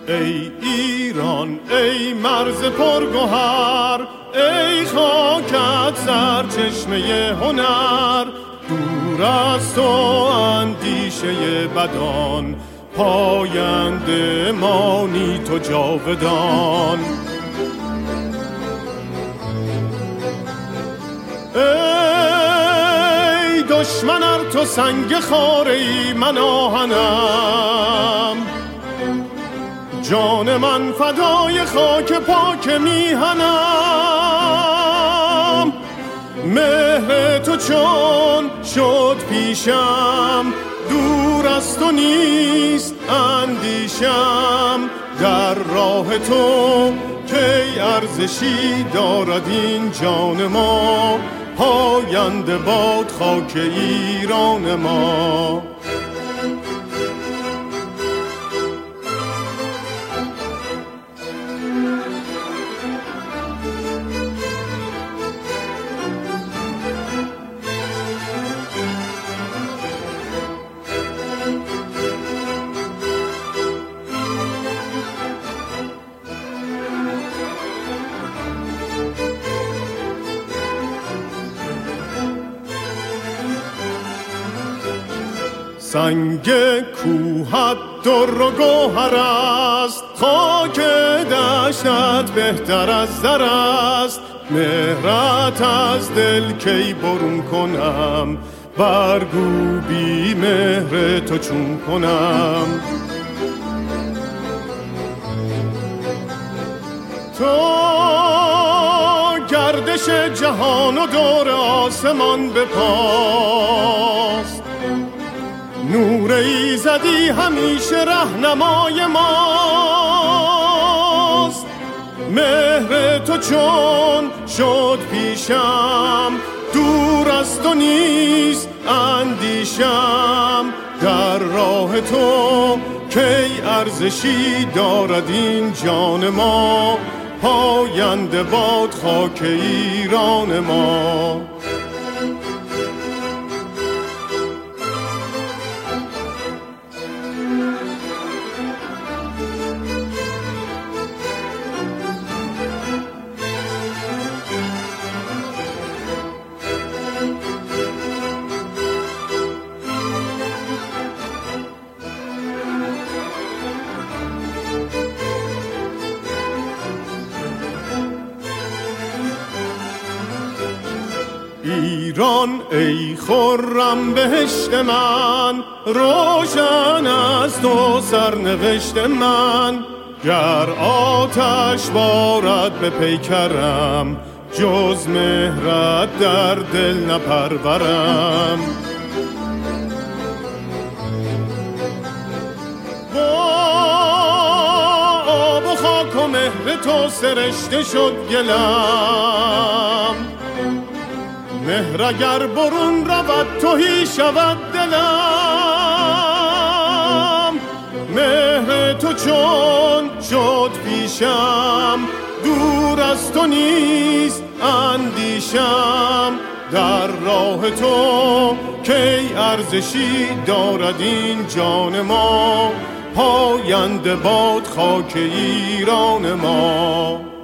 ای ایران ای مرز پرگوهر، ای خاکت سرچشمه هنر. دور از تو اندیشه بدان، پاینده مانی تو جاودان. ای دشمن ار تو سنگ خاره‌ای من آهنم، جان من فدای خاک پاک میهنم. مهر تو چون شد پیشم، دور از تو نیست اندیشم. در راه تو کی ارزشی دارد این جان ما، پاینده باد خاک ایران ما. سنگ کوهت در و گوهر است، خاک دشتت بهتر از زر است. مهرت از دل کی برون کنم، برگو بی مهر تو چون کنم. تو گردش جهان و دور آسمان بپاست، نور ایزدی همیشه رهنمای ماست. مهر تو چون شد پیشم، دور از تو نیست اندیشم. در راه تو کی ارزشی دارد این جان ما، پاینده باد خاک ایران ما. ایران ای خرم بهشت من، روشن از تو سرنوشت من. گر آتش بارد به پیکرم، جز مهرت در دل نپرورم. با آب و خاک و مهر تو سرشته شد گلم، مهر اگر برون رود تهی شود دلم. مهر تو چون شد پیشم، دور از تو نیست اندیشم. در راه تو کی ارزشی دارد این جان ما، پاینده باد خاک ایران ما.